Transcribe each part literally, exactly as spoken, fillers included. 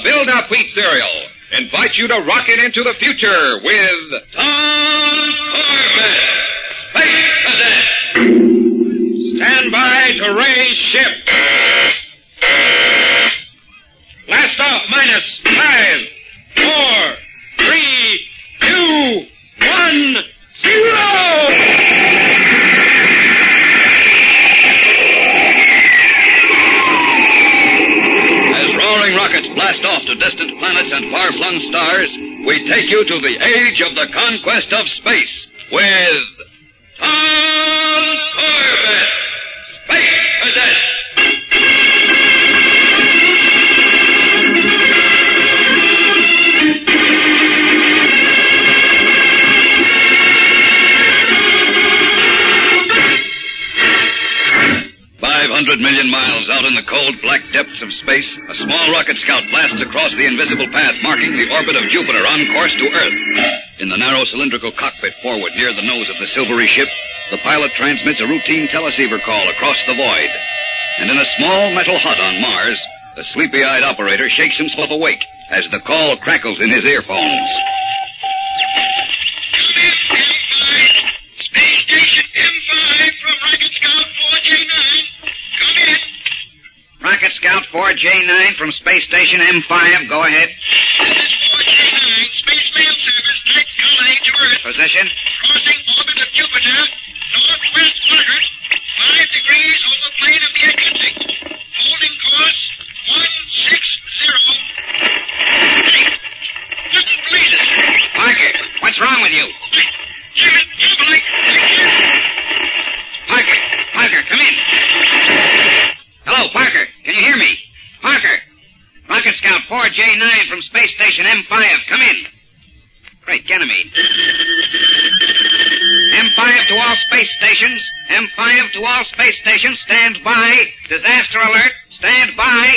Build-Up Wheat Cereal, invite you to rocket into the future with Tom Corbett, Space Cadet. Stand by to raise ship. Blast off minus five, four, three, two, one, zero! Rockets blast off to distant planets and far-flung stars, we take you to the age of the conquest of space with Tom Corbett, Space Cadet. Five hundred million miles out in the cold, black depths of space, a small rocket scout blasts across the invisible path marking the orbit of Jupiter on course to Earth. In the narrow cylindrical cockpit forward near the nose of the silvery ship, the pilot transmits a routine teleceiver call across the void. And in a small metal hut on Mars, the sleepy-eyed operator shakes himself awake as the call crackles in his earphones. Space Station M five from Rocket Scout four J nine. Come in. Rocket Scout four J nine from Space Station M five. Go ahead. This is four J nine. Space Mail Service. Type Calais to Earth. Position? Crossing orbit of Jupiter. Northwest quadrant. Five degrees over plane of the ecliptic. Holding course one six zero. Couldn't believe it. Parker, what's wrong with you? Damn it, Timberlake. Parker, Parker, come in. Hello, Parker. Can you hear me? Parker. Rocket Scout four J nine from Space Station M five. Come in. Great Ganymede. M five to all space stations. M five to all space stations. Stand by. Disaster alert. Stand by.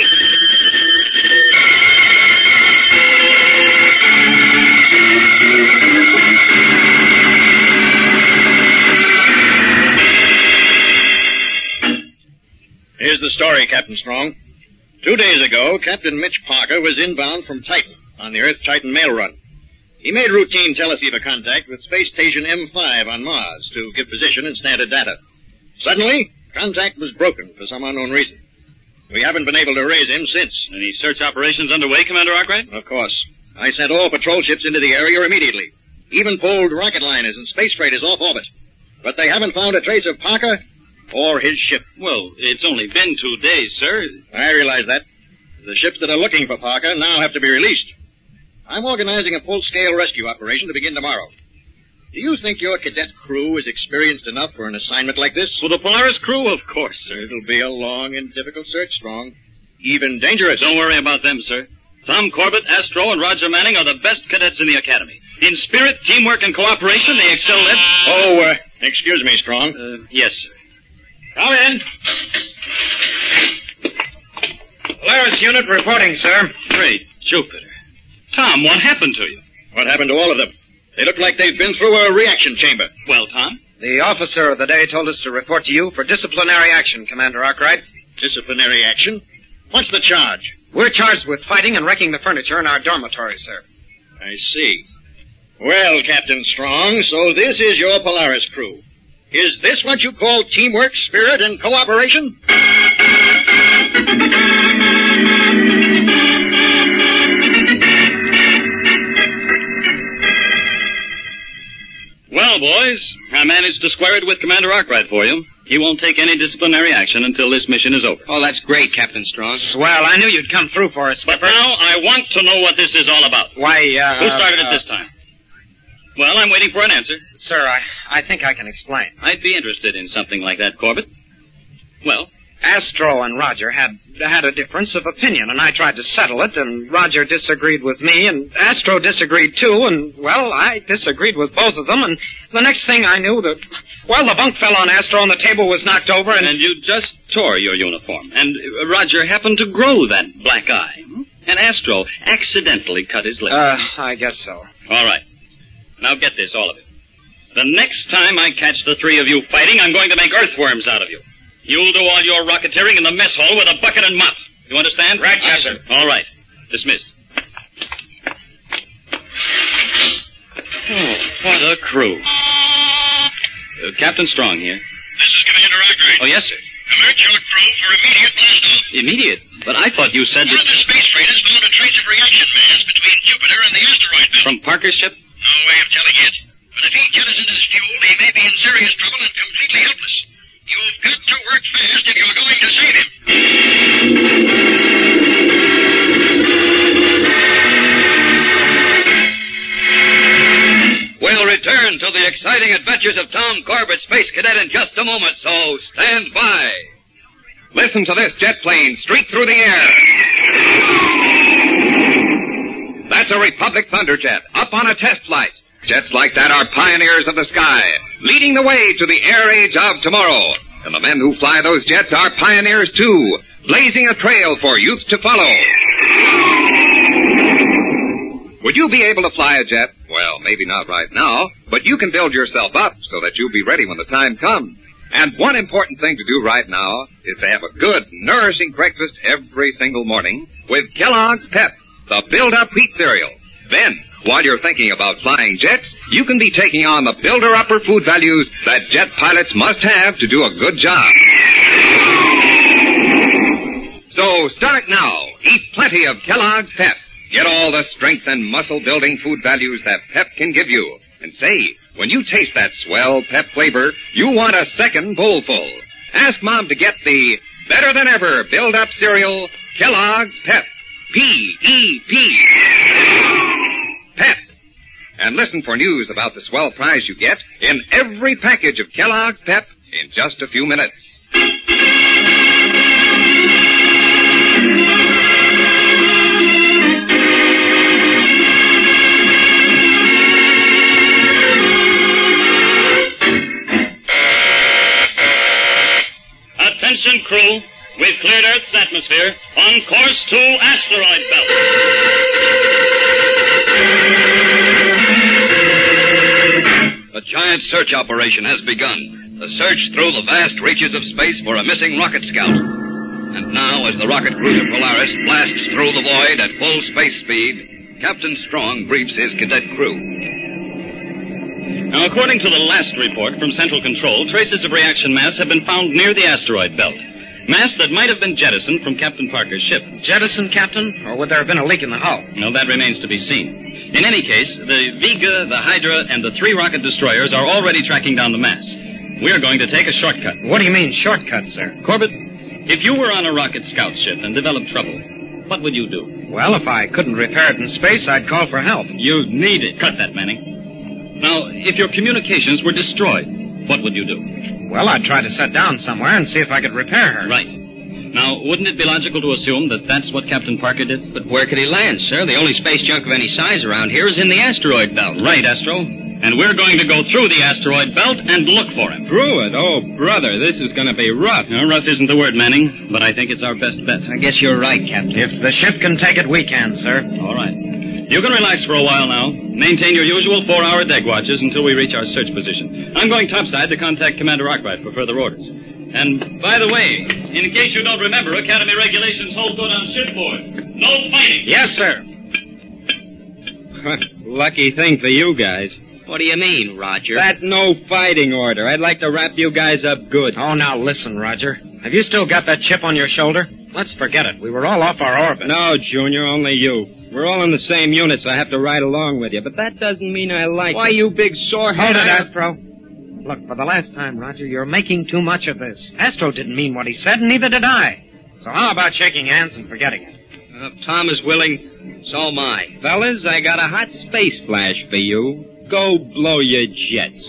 Here's the story, Captain Strong. Two days ago, Captain Mitch Parker was inbound from Titan on the Earth-Titan mail run. He made routine teleceiver contact with Space Station M five on Mars to give position and standard data. Suddenly, contact was broken for some unknown reason. We haven't been able to raise him since. Any search operations underway, Commander Arkwright? Of course. I sent all patrol ships into the area immediately. Even pulled rocket liners and space freighters off orbit. But they haven't found a trace of Parker or his ship. Well, it's only been two days, sir. I realize that. The ships that are looking for Parker now have to be released. I'm organizing a full-scale rescue operation to begin tomorrow. Do you think your cadet crew is experienced enough for an assignment like this? For the Polaris crew, of course, sir. It'll be a long and difficult search, Strong. Even dangerous. Don't worry about them, sir. Tom Corbett, Astro, and Roger Manning are the best cadets in the Academy. In spirit, teamwork, and cooperation, they excel at... Oh, uh, excuse me, Strong. Uh, yes, sir. Come in. Polaris unit reporting, sir. Great Jupiter. Tom, what happened to you? What happened to all of them? They look like they've been through a reaction chamber. Well, Tom? The officer of the day told us to report to you for disciplinary action, Commander Arkwright. Disciplinary action? What's the charge? We're charged with fighting and wrecking the furniture in our dormitory, sir. I see. Well, Captain Strong, so this is your Polaris crew. Is this what you call teamwork, spirit, and cooperation? Well, boys, I managed to square it with Commander Arkwright for you. He won't take any disciplinary action until this mission is over. Oh, that's great, Captain Strong. Swell. I knew you'd come through for us, Skipper. But now I want to know what this is all about. Why, uh... Who started uh, it this time? Well, I'm waiting for an answer. Sir, I, I think I can explain. I'd be interested in something like that, Corbett. Well? Astro and Roger had had a difference of opinion, and I tried to settle it, and Roger disagreed with me, and Astro disagreed too, and, well, I disagreed with both of them, and the next thing I knew, that, well, the bunk fell on Astro and the table was knocked over, and... And you just tore your uniform, and uh, Roger happened to grow that black eye, hmm? And Astro accidentally cut his lip. Uh, I guess so. All right. Now get this, all of you. The next time I catch the three of you fighting, I'm going to make earthworms out of you. You'll do all your rocketeering in the mess hall with a bucket and mop. You understand? Right, yes, sir. All right. Dismissed. Oh, what a crew. Uh, Captain Strong here. This is Commander Arkwright. Oh, yes, sir. Alert your crew for immediate blast-off. Immediate? But I thought you said One that... of the space freighters found a trace of reaction mass between Jupiter and the asteroid belt. From Parker's ship? No way of telling yet. But if he jettisons his fuel, he may be in serious trouble and completely helpless. You've got to work fast if you're going to save him. We'll return to the exciting adventures of Tom Corbett, Space Cadet, in just a moment, so stand by. Listen to this jet plane streak through the air. That's a Republic Thunderjet up on a test flight. Jets like that are pioneers of the sky, leading the way to the air age of tomorrow. And the men who fly those jets are pioneers, too, blazing a trail for youth to follow. Would you be able to fly a jet? Well, maybe not right now, but you can build yourself up so that you'll be ready when the time comes. And one important thing to do right now is to have a good, nourishing breakfast every single morning with Kellogg's Pep, the build-up wheat cereal. Then, while you're thinking about flying jets, you can be taking on the builder-upper food values that jet pilots must have to do a good job. So start now. Eat plenty of Kellogg's Pep. Get all the strength and muscle-building food values that Pep can give you. And say, when you taste that swell Pep flavor, you want a second bowlful. Ask Mom to get the better-than-ever build-up cereal, Kellogg's Pep. P E P. Pep. And listen for news about the swell prize you get in every package of Kellogg's Pep in just a few minutes. Attention, crew. We've cleared Earth's atmosphere on course to asteroid belt. A giant search operation has begun. The search through the vast reaches of space for a missing rocket scout. And now, as the rocket cruiser Polaris blasts through the void at full space speed, Captain Strong briefs his cadet crew. Now, according to the last report from Central Control, traces of reaction mass have been found near the asteroid belt. Mass that might have been jettisoned from Captain Parker's ship. Jettisoned, Captain? Or would there have been a leak in the hull? No, that remains to be seen. In any case, the Vega, the Hydra, and the three rocket destroyers are already tracking down the mass. We're going to take a shortcut. What do you mean, shortcut, sir? Corbett, if you were on a rocket scout ship and developed trouble, what would you do? Well, if I couldn't repair it in space, I'd call for help. You'd need it. Cut that, Manning. Now, if your communications were destroyed, what would you do? Well, I'd try to set down somewhere and see if I could repair her. Right. Now, wouldn't it be logical to assume that that's what Captain Parker did? But where could he land, sir? The only space junk of any size around here is in the asteroid belt. Right, Astro. And we're going to go through the asteroid belt and look for him. Through it? Oh, brother, this is going to be rough. No, rough isn't the word, Manning, but I think it's our best bet. I guess you're right, Captain. If the ship can take it, we can, sir. All right. You can relax for a while now. Maintain your usual four-hour deck watches until we reach our search position. I'm going topside to contact Commander Arkwright for further orders. And, by the way, in case you don't remember, Academy regulations hold good on shipboard. No fighting. Yes, sir. Lucky thing for you guys. What do you mean, Roger? That no fighting order. I'd like to wrap you guys up good. Oh, now listen, Roger. Have you still got that chip on your shoulder? Let's forget it. We were all off our orbit. No, Junior, only you. We're all in the same unit, so I have to ride along with you. But that doesn't mean I like Why, it. you big sorehead. Hold it, I- Astro. Look, for the last time, Roger, you're making too much of this. Astro didn't mean what he said, and neither did I. So how about shaking hands and forgetting it? If Tom is willing, so am I. Fellas, I got a hot space flash for you. Go blow your jets.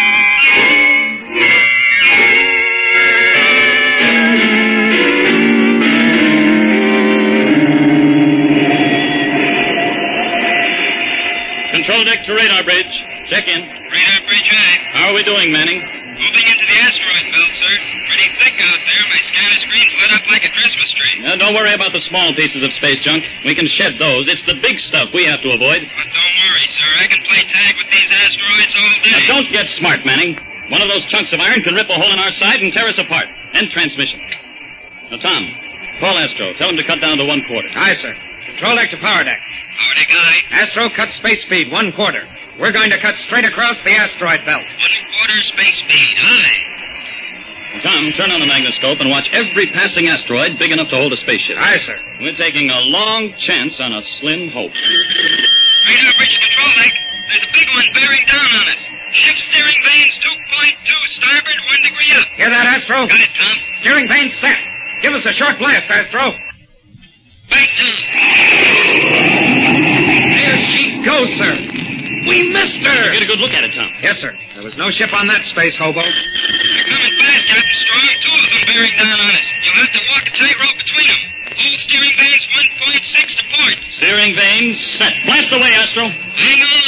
Control deck to radar bridge. Check in. Radar bridge high. How are we doing, Manning? Moving into the asteroid belt, sir. Pretty thick out there. My scanner screen's lit up like a Christmas tree. Now, don't worry about the small pieces of space junk. We can shed those. It's the big stuff we have to avoid. But don't worry, sir. I can play tag with these asteroids all day. Now, don't get smart, Manning. One of those chunks of iron can rip a hole in our side and tear us apart. End transmission. Now, Tom, Call Astro. Tell him to cut down to one quarter. Aye, sir. Control deck to power deck. Power deck, aye. Astro, cut space speed, one quarter. We're going to cut straight across the asteroid belt. One quarter space speed, aye. Tom, turn on the magnascope and watch every passing asteroid big enough to hold a spaceship. Aye, sir. We're taking a long chance on a slim hope. Radar bridge control deck. There's a big one bearing down on us. Shift steering vanes two point two, starboard, one degree up. Hear that, Astro? Got it, Tom. Steering vane set. Give us a short blast, Astro. Back down. There she goes, sir. We missed her. Get a good look at it, Tom. Yes, sir. There was no ship on that space hobo. They're coming fast, Captain Strong. Two of them bearing down on us. You'll have to walk a tightrope between them. Hold steering vanes one point six to port. Steering vanes set. Blast away, Astro. Hang on.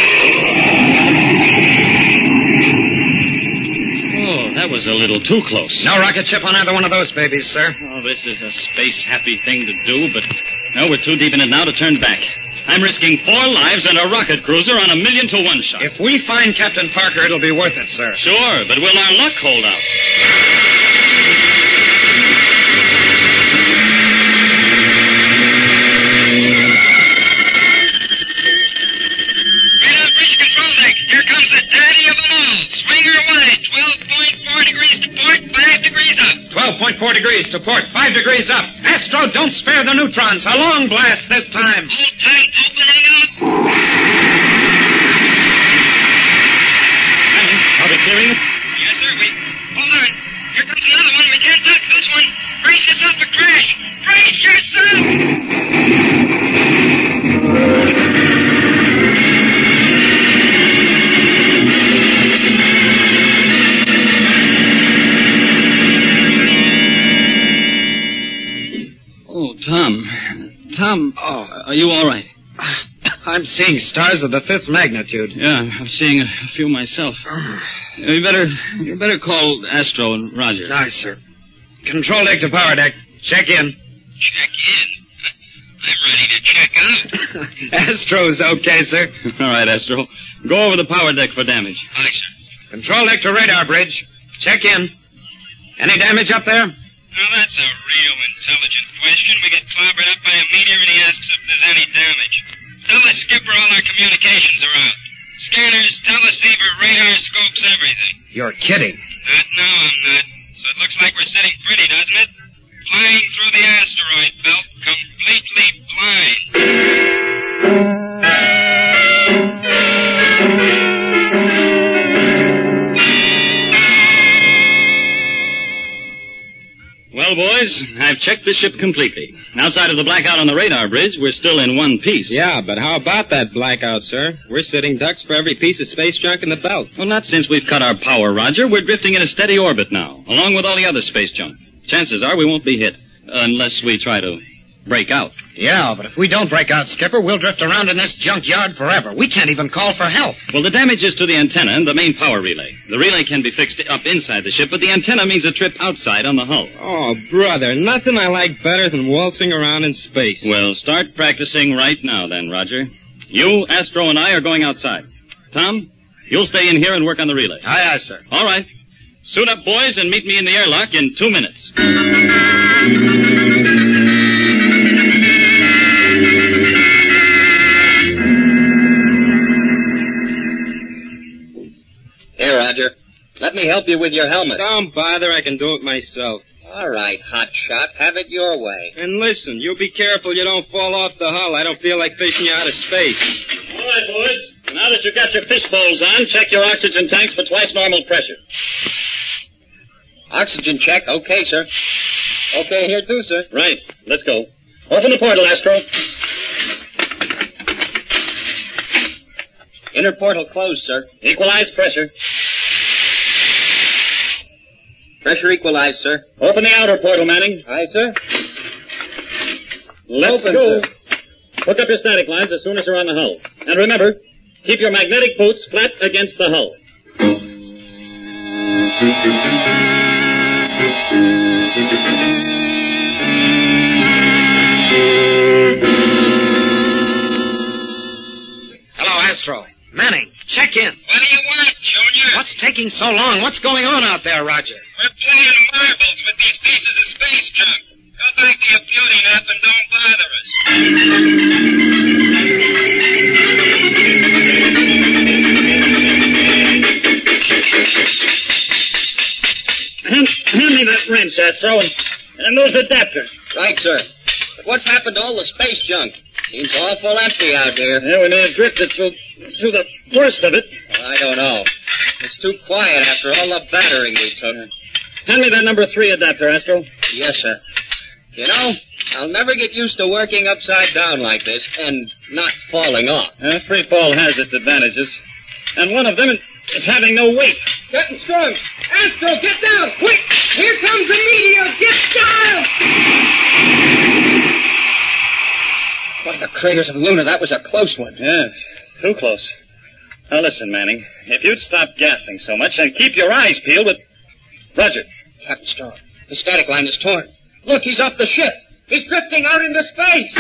Oh, that was a little too close. No rocket ship on either one of those babies, sir. Oh, this is a space-happy thing to do, but no, we're too deep in it now to turn back. I'm risking four lives and a rocket cruiser on a million to one shot. If we find Captain Parker, it'll be worth it, sir. Sure, but will our luck hold out? Radar bridge control deck. Here comes the daddy of them all. Swinger wide, twelve point four degrees to port, five degrees up. twelve point four degrees to port, five degrees up. Astro, don't spare the neutrons. A long blast this time. Hold tight, opening up. Are they clearing it? Yes, sir. We. Hold on. Here comes another one. We can't duck this one. Brace yourself for crash. Brace yourself. Oh, Tom. Tom, Oh. are you all right? I'm seeing stars of the fifth magnitude. Yeah, I'm seeing a few myself. You better, you better call Astro and Roger. Aye, sir. Control deck to power deck. Check in. Check in. I'm ready to check out. Astro's okay, sir. All right, Astro. Go over the power deck for damage. Aye, sir. Control deck to radar bridge. Check in. Any damage up there? Now, that's a real intelligent question. We get clobbered up by a meteor and he asks if there's any damage. Tell the skipper all our communications are out. Scanners, teleceiver, radar, scopes, everything. You're kidding. Not now, I'm not. So it looks like we're sitting pretty, doesn't it? Flying through the asteroid belt, completely blind. Well, boys, I've checked the ship completely. Outside of the blackout on the radar bridge, we're still in one piece. Yeah, but how about that blackout, sir? We're sitting ducks for every piece of space junk in the belt. Well, not since we've cut our power, Roger. We're drifting in a steady orbit now, along with all the other space junk. Chances are we won't be hit, unless we try to break out. Yeah, but if we don't break out, Skipper, we'll drift around in this junkyard forever. We can't even call for help. Well, the damage is to the antenna and the main power relay. The relay can be fixed up inside the ship, but the antenna means a trip outside on the hull. Oh, brother, nothing I like better than waltzing around in space. Well, start practicing right now, then, Roger. You, Astro, and I are going outside. Tom, you'll stay in here and work on the relay. Aye, aye, sir. All right. Suit up, boys, and meet me in the airlock in two minutes. Here, Roger. Let me help you with your helmet. Don't bother, I can do it myself. All right, hot shot. Have it your way. And listen, you be careful you don't fall off the hull. I don't feel like fishing you out of space. All right, boys. Now that you've got your fish poles on, check your oxygen tanks for twice normal pressure. Oxygen check. Okay, sir. Okay, here too, sir. Right. Let's go. Open the portal, Astro. Inner portal closed, sir. Equalize pressure. Pressure equalized, sir. Open the outer portal, Manning. Aye, sir. Let's Open, go. sir. Hook up your static lines as soon as you're on the hull. And remember, keep your magnetic boots flat against the hull. Hello, Astro. Manning, check in. What do you want, Junior? What's taking so long? What's going on out there, Roger? We're flying marbles with these pieces of space junk. Go back to your beauty nap and don't bother us. Hand, hand me that wrench, Astro, and, and those adapters. Right, sir. But what's happened to all the space junk? Seems awful empty out here. Yeah, we may have drifted through, through the worst of it. Well, I don't know. It's too quiet after all the battering we took. Hand me that number three adapter, Astro. Yes, sir. You know, I'll never get used to working upside down like this and not falling off. Uh, free fall has its advantages. And one of them is having no weight. Captain Strong! Astro, get down! Quick! Here comes a meteor! Get down! By the craters of Luna, that was a close one. Yes, too close. Now listen, Manning. If you'd stop gassing so much and keep your eyes peeled with... Roger. Captain Strong, the static line is torn. Look, he's off the ship. He's drifting out into space.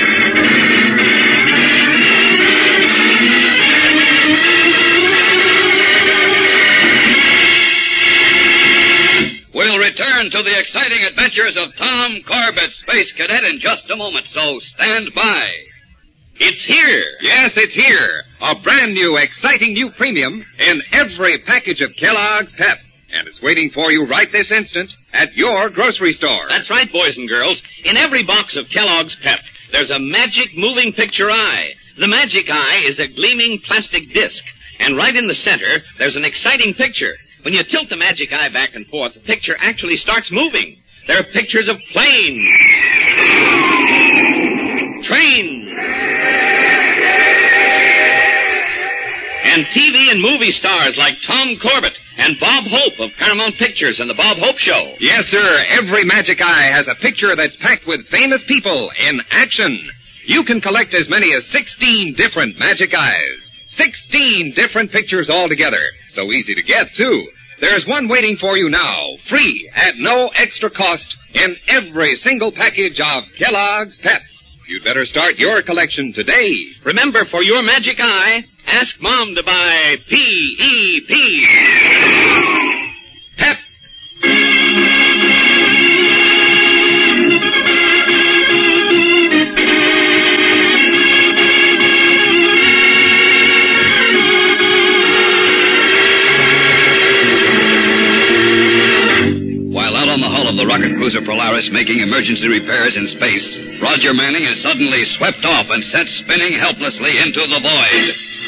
We'll return to the exciting adventures of Tom Corbett, Space Cadet, in just a moment, so stand by. It's here. Yes, it's here. A brand new, exciting new premium in every package of Kellogg's Pep. And it's waiting for you right this instant at your grocery store. That's right, boys and girls. In every box of Kellogg's Pep, there's a magic moving picture eye. The magic eye is a gleaming plastic disc. And right in the center, there's an exciting picture. When you tilt the magic eye back and forth, the picture actually starts moving. There are pictures of planes, trains, and T V and movie stars like Tom Corbett and Bob Hope of Paramount Pictures and The Bob Hope Show. Yes, sir. Every magic eye has a picture that's packed with famous people in action. You can collect as many as sixteen different magic eyes. Sixteen different pictures altogether. So easy to get, too. There's one waiting for you now, free, at no extra cost, in every single package of Kellogg's Pep. You'd better start your collection today. Remember, for your magic eye, ask Mom to buy P E P. Pep. The rocket cruiser Polaris making emergency repairs in space, Roger Manning is suddenly swept off and sent spinning helplessly into the void.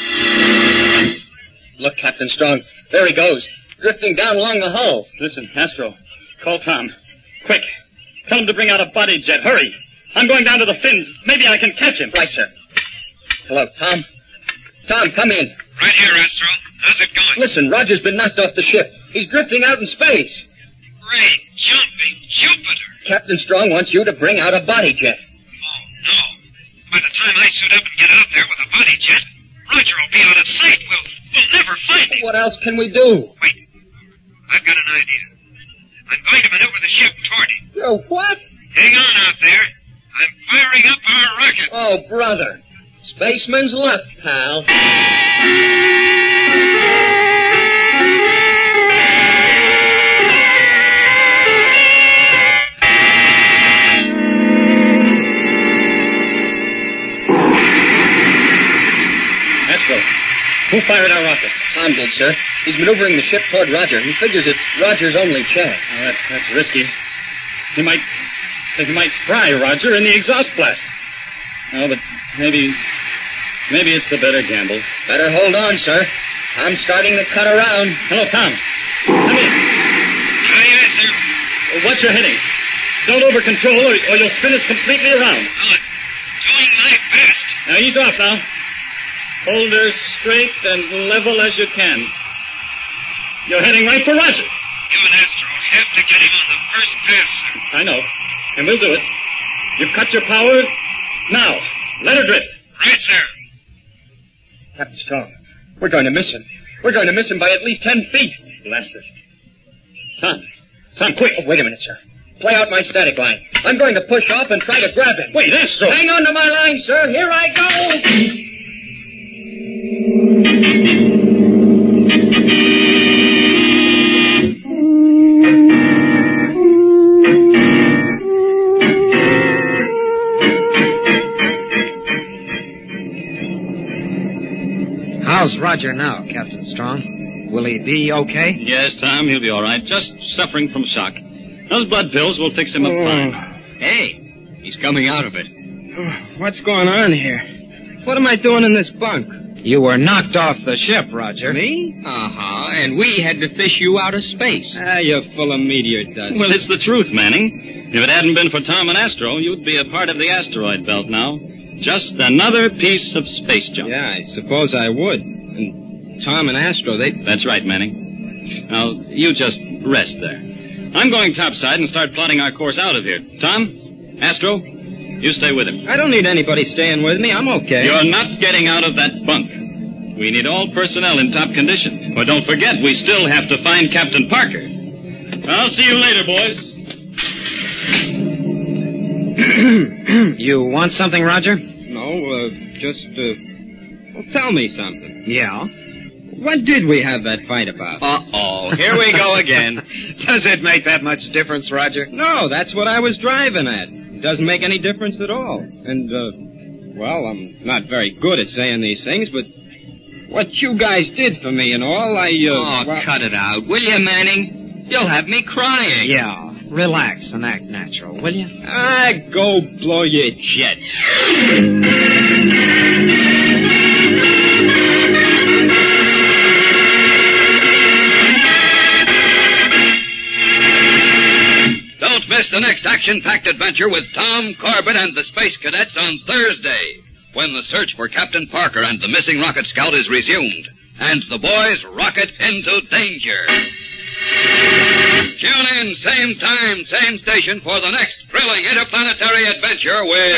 Look, Captain Strong. There he goes, drifting down along the hull. Listen, Astro, call Tom. Quick. Tell him to bring out a body jet. Hurry. I'm going down to the fins. Maybe I can catch him. Right, sir. Hello, Tom. Tom, come in. Right here, Astro. How's it going? Listen, Roger's been knocked off the ship. He's drifting out in space. Great jumping Jupiter. Captain Strong wants you to bring out a body jet. Oh, no. By the time I suit up and get out there with a body jet, Roger will be out of sight. We'll, we'll never find him. What else can we do? Wait. I've got an idea. I'm going to maneuver the ship toward him. Oh, what? Hang on out there. I'm firing up our rocket. Oh, brother. Spaceman's left, pal. Who fired our rockets? Tom did, sir. He's maneuvering the ship toward Roger. He figures it's Roger's only chance. Oh, that's that's risky. He might he might fry Roger in the exhaust blast. Oh, but maybe maybe it's the better gamble. Better hold on, sir. I'm starting to cut around. Hello, Tom. Come in. Aye, aye, sir. Watch your heading. Don't over control, or, or you'll spin us completely around. Oh, doing my best. Now ease off now. Hold her straight and level as you can. You're heading right for Roger. You and Astro have to get him on the first pass, sir. I know, and we'll do it. You cut your power. Now, let her drift. Right, sir. Captain Strong, we're going to miss him. We're going to miss him by at least ten feet. Blast it. Tom, Tom, quick. Oh, wait a minute, sir. Play out my static line. I'm going to push off and try to grab him. Wait, Astro. Hang on to my line, sir. Here I go. How's Roger now, Captain Strong? Will he be okay? Yes, Tom, he'll be all right. Just suffering from shock. Those blood pills will fix him up Oh. fine. Hey, he's coming out of it. What's going on here? What am I doing in this bunk? You were knocked off the ship, Roger. Me? Uh-huh, and we had to fish you out of space. Ah, you're full of meteor dust. Well, it's the truth, Manning. If it hadn't been for Tom and Astro, you'd be a part of the asteroid belt now. Just another piece of space junk. Yeah, I suppose I would. And Tom and Astro, they... That's right, Manning. Now, you just rest there. I'm going topside and start plotting our course out of here. Tom, Astro, you stay with him. I don't need anybody staying with me. I'm okay. You're not getting out of that bunk. We need all personnel in top condition. But don't forget, we still have to find Captain Parker. I'll see you later, boys. You want something, Roger? No, uh, just, uh... Well, tell me something. Yeah. What did we have that fight about? Uh-oh, here we go again. Does it make that much difference, Roger? No, that's what I was driving at. It doesn't make any difference at all. And, uh, well, I'm not very good at saying these things, but what you guys did for me and all, I, uh... Oh, well, cut it out, will you, Manning? You'll have me crying. Yeah. Relax and act natural, will you? Ah, go blow your jets. Don't miss the next action-packed adventure with Tom Corbett and the Space Cadets on Thursday, when the search for Captain Parker and the missing rocket scout is resumed, and the boys rocket into danger. Tune in, same time, same station, for the next thrilling interplanetary adventure with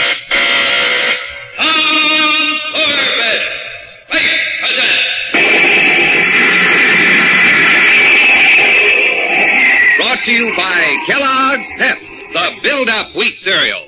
Tom Corbett, Space Cadet. Brought to you by Kellogg's Pep, the build-up wheat cereal.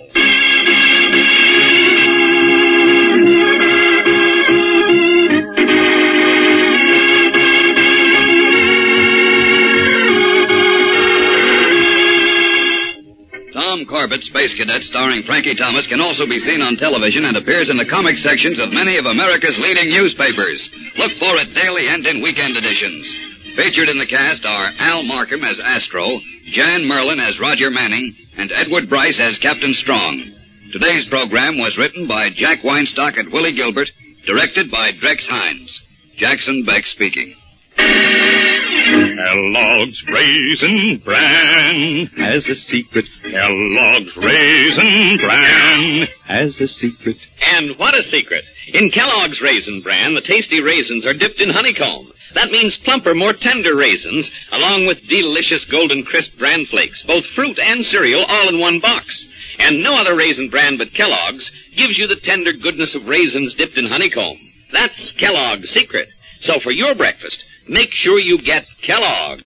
Tom Corbett, Space Cadet, starring Frankie Thomas, can also be seen on television and appears in the comic sections of many of America's leading newspapers. Look for it daily and in weekend editions. Featured in the cast are Al Markham as Astro, Jan Merlin as Roger Manning, and Edward Bryce as Captain Strong. Today's program was written by Jack Weinstock and Willie Gilbert, directed by Drex Hines. Jackson Beck speaking. Kellogg's Raisin Bran has a secret. Kellogg's Raisin Bran has a secret. And what a secret. In Kellogg's Raisin Bran, the tasty raisins are dipped in honeycomb. That means plumper, more tender raisins, along with delicious golden crisp bran flakes, both fruit and cereal, all in one box. And no other raisin bran but Kellogg's gives you the tender goodness of raisins dipped in honeycomb. That's Kellogg's secret. So for your breakfast, make sure you get Kellogg.